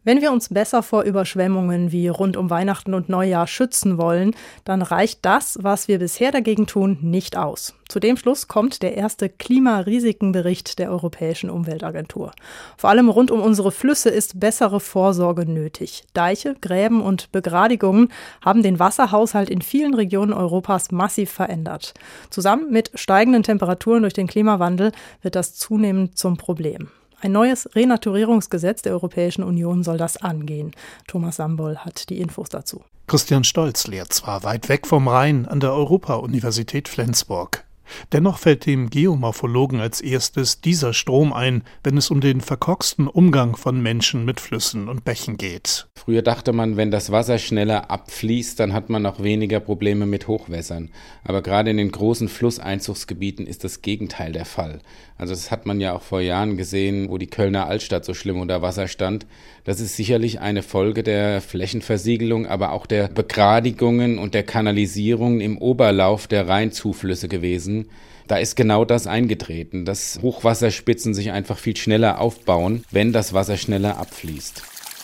Wenn wir uns besser vor Überschwemmungen wie rund um Weihnachten und Neujahr schützen wollen, dann reicht das, was wir bisher dagegen tun, nicht aus. Zu dem Schluss kommt der erste Klimarisikenbericht der Europäischen Umweltagentur. Vor allem rund um unsere Flüsse ist bessere Vorsorge nötig. Deiche, Gräben und Begradigungen haben den Wasserhaushalt in vielen Regionen Europas massiv verändert. Zusammen mit steigenden Temperaturen durch den Klimawandel wird das zunehmend zum Problem. Ein neues Renaturierungsgesetz der Europäischen Union soll das angehen. Thomas Sambol hat die Infos dazu. Christian Stolz lehrt zwar weit weg vom Rhein an der Europa-Universität Flensburg. Dennoch fällt dem Geomorphologen als erstes dieser Strom ein, wenn es um den verkorksten Umgang von Menschen mit Flüssen und Bächen geht. Früher dachte man, wenn das Wasser schneller abfließt, dann hat man auch weniger Probleme mit Hochwässern. Aber gerade in den großen Flusseinzugsgebieten ist das Gegenteil der Fall. Also das hat man ja auch vor Jahren gesehen, wo die Kölner Altstadt so schlimm unter Wasser stand. Das ist sicherlich eine Folge der Flächenversiegelung, aber auch der Begradigungen und der Kanalisierungen im Oberlauf der Rheinzuflüsse gewesen. Da ist genau das eingetreten, dass Hochwasserspitzen sich einfach viel schneller aufbauen, wenn das Wasser schneller abfließt.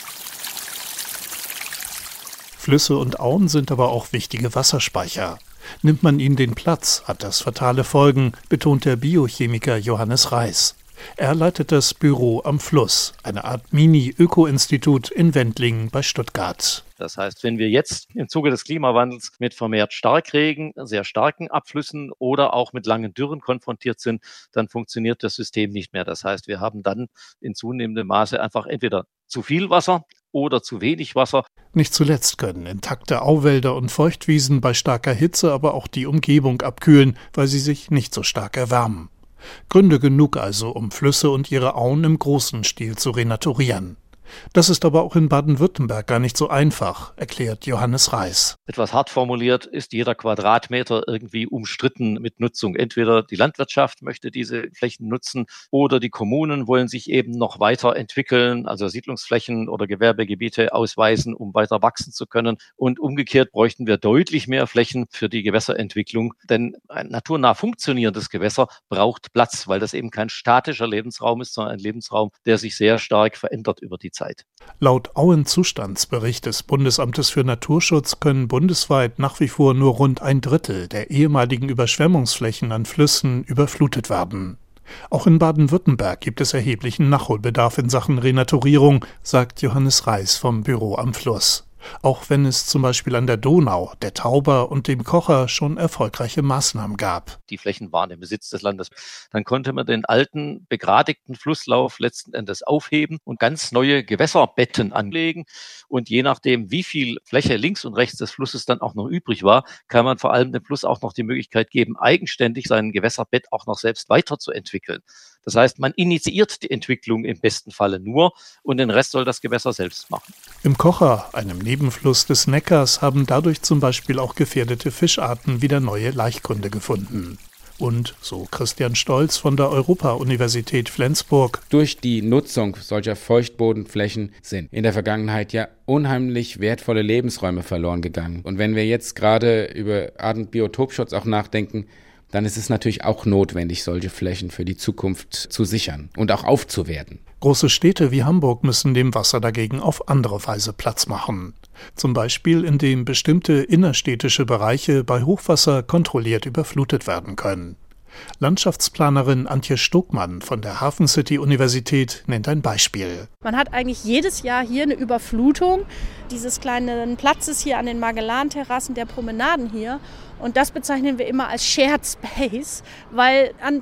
Flüsse und Auen sind aber auch wichtige Wasserspeicher. Nimmt man ihnen den Platz, hat das fatale Folgen, betont der Biochemiker Johannes Reis. Er leitet das Büro am Fluss, eine Art Mini-Öko-Institut in Wendlingen bei Stuttgart. Das heißt, wenn wir jetzt im Zuge des Klimawandels mit vermehrt Starkregen, sehr starken Abflüssen oder auch mit langen Dürren konfrontiert sind, dann funktioniert das System nicht mehr. Das heißt, wir haben dann in zunehmendem Maße einfach entweder zu viel Wasser oder zu wenig Wasser. Nicht zuletzt können intakte Auwälder und Feuchtwiesen bei starker Hitze aber auch die Umgebung abkühlen, weil sie sich nicht so stark erwärmen. Gründe genug also, um Flüsse und ihre Auen im großen Stil zu renaturieren. Das ist aber auch in Baden-Württemberg gar nicht so einfach, erklärt Johannes Reis. Etwas hart formuliert ist jeder Quadratmeter irgendwie umstritten mit Nutzung. Entweder die Landwirtschaft möchte diese Flächen nutzen oder die Kommunen wollen sich eben noch weiter entwickeln, also Siedlungsflächen oder Gewerbegebiete ausweisen, um weiter wachsen zu können. Und umgekehrt bräuchten wir deutlich mehr Flächen für die Gewässerentwicklung, denn ein naturnah funktionierendes Gewässer braucht Platz, weil das eben kein statischer Lebensraum ist, sondern ein Lebensraum, der sich sehr stark verändert über die Zeit. Laut Auenzustandsbericht des Bundesamtes für Naturschutz können bundesweit nach wie vor nur rund 1/3 der ehemaligen Überschwemmungsflächen an Flüssen überflutet werden. Auch in Baden-Württemberg gibt es erheblichen Nachholbedarf in Sachen Renaturierung, sagt Johannes Reis vom Büro am Fluss. Auch wenn es zum Beispiel an der Donau, der Tauber und dem Kocher schon erfolgreiche Maßnahmen gab. Die Flächen waren im Besitz des Landes. Dann konnte man den alten, begradigten Flusslauf letzten Endes aufheben und ganz neue Gewässerbetten anlegen. Und je nachdem, wie viel Fläche links und rechts des Flusses dann auch noch übrig war, kann man vor allem dem Fluss auch noch die Möglichkeit geben, eigenständig sein Gewässerbett auch noch selbst weiterzuentwickeln. Das heißt, man initiiert die Entwicklung im besten Falle nur und den Rest soll das Gewässer selbst machen. Im Kocher, einem Nebenfluss des Neckars, haben dadurch zum Beispiel auch gefährdete Fischarten wieder neue Laichgründe gefunden. Und, so Christian Stolz von der Europa-Universität Flensburg, durch die Nutzung solcher Feuchtbodenflächen sind in der Vergangenheit ja unheimlich wertvolle Lebensräume verloren gegangen. Und wenn wir jetzt gerade über Art- und Biotopschutz auch nachdenken, dann ist es natürlich auch notwendig, solche Flächen für die Zukunft zu sichern und auch aufzuwerten. Große Städte wie Hamburg müssen dem Wasser dagegen auf andere Weise Platz machen. Zum Beispiel, indem bestimmte innerstädtische Bereiche bei Hochwasser kontrolliert überflutet werden können. Landschaftsplanerin Antje Stockmann von der Hafen City Universität nennt ein Beispiel. Man hat eigentlich jedes Jahr hier eine Überflutung dieses kleinen Platzes hier an den Magellan-Terrassen, der Promenaden hier. Und das bezeichnen wir immer als Shared Space, weil an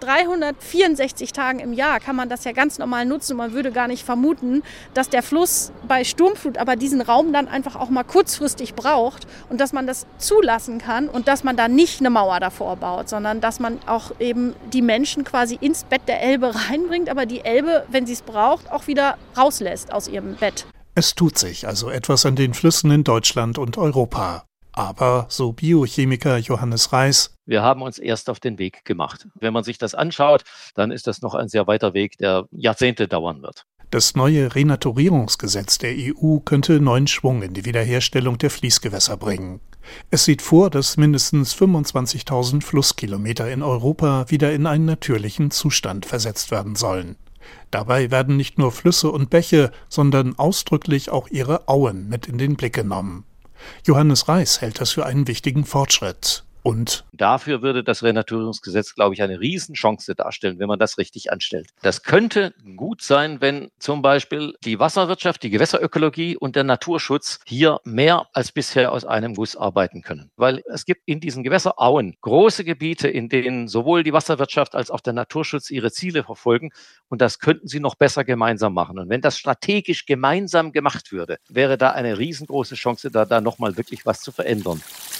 364 Tagen im Jahr kann man das ja ganz normal nutzen und man würde gar nicht vermuten, dass der Fluss bei Sturmflut aber diesen Raum dann einfach auch mal kurzfristig braucht und dass man das zulassen kann und dass man da nicht eine Mauer davor baut, sondern dass man auch eben die Menschen quasi ins Bett der Elbe reinbringt, aber die Elbe, wenn sie es braucht, auch wieder rauslässt aus ihrem Bett. Es tut sich also etwas an den Flüssen in Deutschland und Europa. Aber, so Biochemiker Johannes Reis, wir haben uns erst auf den Weg gemacht. Wenn man sich das anschaut, dann ist das noch ein sehr weiter Weg, der Jahrzehnte dauern wird. Das neue Renaturierungsgesetz der EU könnte neuen Schwung in die Wiederherstellung der Fließgewässer bringen. Es sieht vor, dass mindestens 25.000 Flusskilometer in Europa wieder in einen natürlichen Zustand versetzt werden sollen. Dabei werden nicht nur Flüsse und Bäche, sondern ausdrücklich auch ihre Auen mit in den Blick genommen. Johannes Reis hält das für einen wichtigen Fortschritt. Und dafür würde das Renaturierungsgesetz, glaube ich, eine Riesenchance darstellen, wenn man das richtig anstellt. Das könnte gut sein, wenn zum Beispiel die Wasserwirtschaft, die Gewässerökologie und der Naturschutz hier mehr als bisher aus einem Guss arbeiten können. Weil es gibt in diesen Gewässerauen große Gebiete, in denen sowohl die Wasserwirtschaft als auch der Naturschutz ihre Ziele verfolgen. Und das könnten sie noch besser gemeinsam machen. Und wenn das strategisch gemeinsam gemacht würde, wäre da eine riesengroße Chance, da nochmal wirklich was zu verändern.